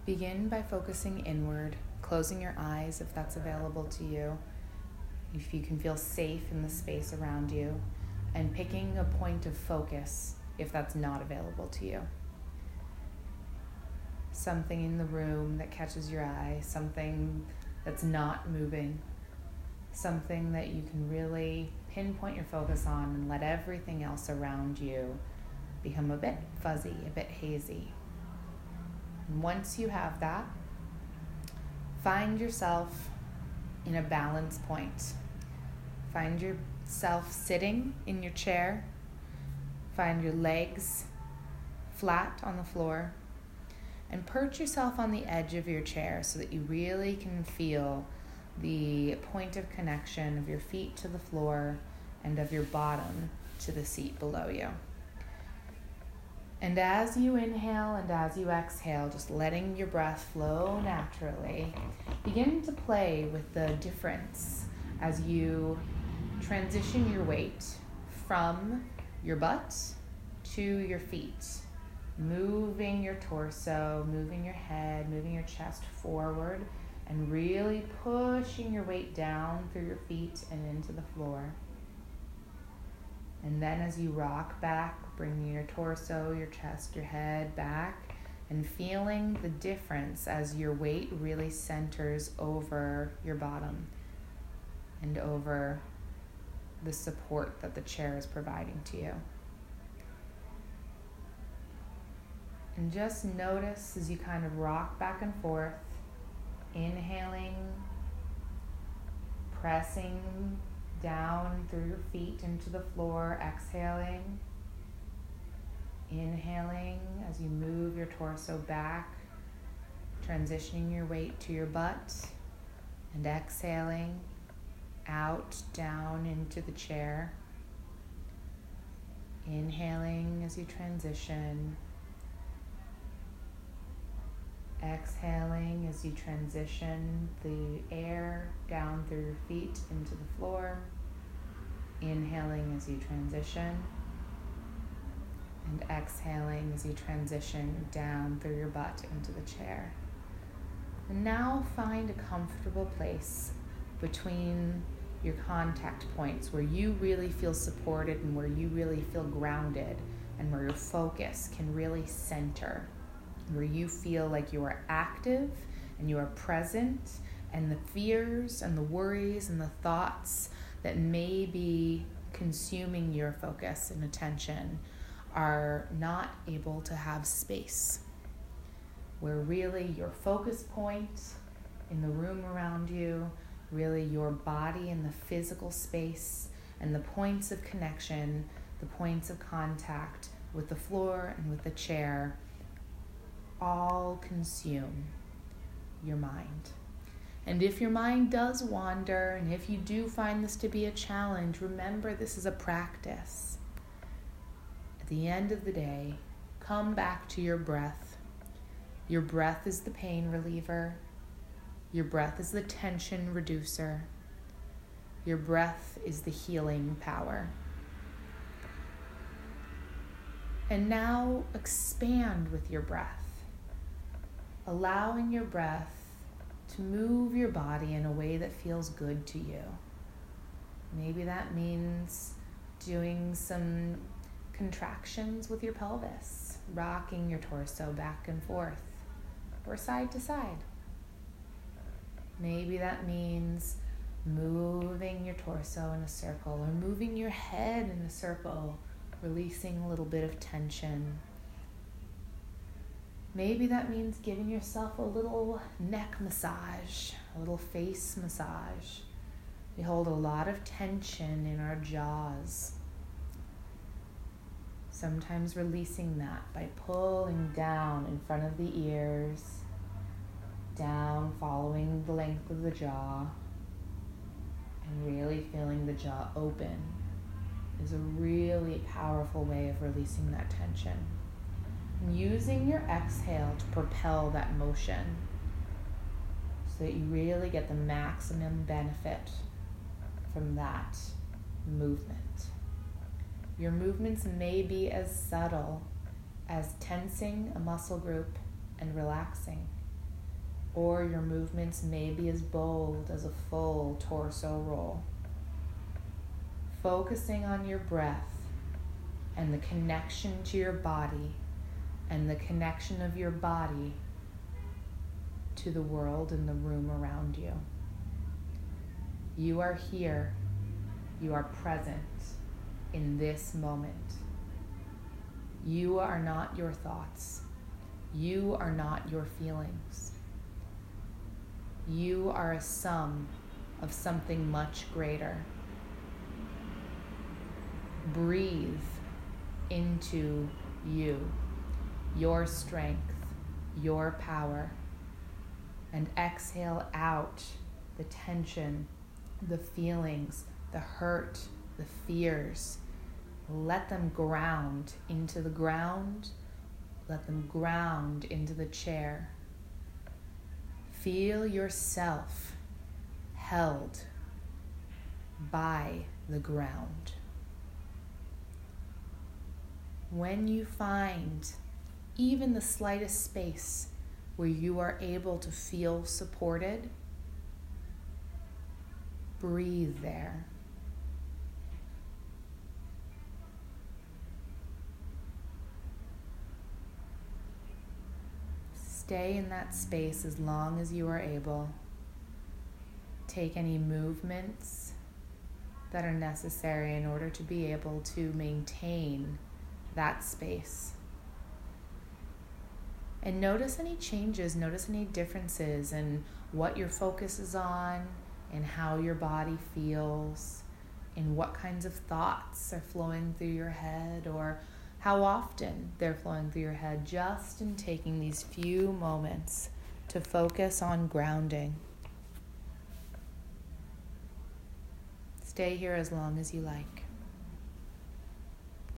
Begin by focusing inward, closing your eyes if that's available to you, if you can feel safe in the space around you, and picking a point of focus if that's not available to you. Something in the room that catches your eye, something that's not moving, something that you can really pinpoint your focus on and let everything else around you become a bit fuzzy, a bit hazy. And once you have that, find yourself in a balance point. Find yourself sitting in your chair. Find your legs flat on the floor. And perch yourself on the edge of your chair so that you really can feel the point of connection of your feet to the floor and of your bottom to the seat below you. And as you inhale and as you exhale, just letting your breath flow naturally, begin to play with the difference as you transition your weight from your butt to your feet, moving your torso, moving your head, moving your chest forward, and really pushing your weight down through your feet and into the floor. And then as you rock back, bringing your torso, your chest, your head back, and feeling the difference as your weight really centers over your bottom and over the support that the chair is providing to you. And just notice as you kind of rock back and forth, inhaling, pressing down through your feet into the floor, exhaling, inhaling as you move your torso back, transitioning your weight to your butt, and exhaling out, down into the chair. Inhaling as you transition. Exhaling as you transition the air down through your feet into the floor. Inhaling as you transition. And exhaling as you transition down through your butt into the chair. And now find a comfortable place between your contact points where you really feel supported and where you really feel grounded and where your focus can really center, where you feel like you are active and you are present, and the fears and the worries and the thoughts that may be consuming your focus and attention are not able to have space, where really your focus point in the room around you, really your body and the physical space and the points of connection, the points of contact with the floor and with the chair, all consume your mind. And if your mind does wander, and if you do find this to be a challenge, remember this is a practice. At the end of the day, come back to your breath. Your breath is the pain reliever. Your breath is the tension reducer. Your breath is the healing power. And now expand with your breath, allowing your breath to move your body in a way that feels good to you. Maybe that means doing some contractions with your pelvis, rocking your torso back and forth or side to side. Maybe that means moving your torso in a circle or moving your head in a circle, releasing a little bit of tension. Maybe that means giving yourself a little neck massage, a little face massage. We hold a lot of tension in our jaws. Sometimes releasing that by pulling down in front of the ears, down, following the length of the jaw, and really feeling the jaw open is a really powerful way of releasing that tension. And using your exhale to propel that motion so that you really get the maximum benefit from that movement. Your movements may be as subtle as tensing a muscle group and relaxing. or your movements may be as bold as a full torso roll. Focusing on your breath and the connection to your body and the connection of your body to the world and the room around you. You are here. You are present in this moment. You are not your thoughts. You are not your feelings. You are a sum of something much greater. Breathe into you, your strength, your power, and exhale out the tension, the feelings, the hurt, the fears. Let them ground into the ground. Let them ground into the chair. Feel yourself held by the ground. When you find even the slightest space where you are able to feel supported, breathe there. Stay in that space as long as you are able. Take any movements that are necessary in order to be able to maintain that space. And notice any changes, notice any differences in what your focus is on, and how your body feels, and what kinds of thoughts are flowing through your head, or how often they're flowing through your head, just in taking these few moments to focus on grounding. Stay here as long as you like.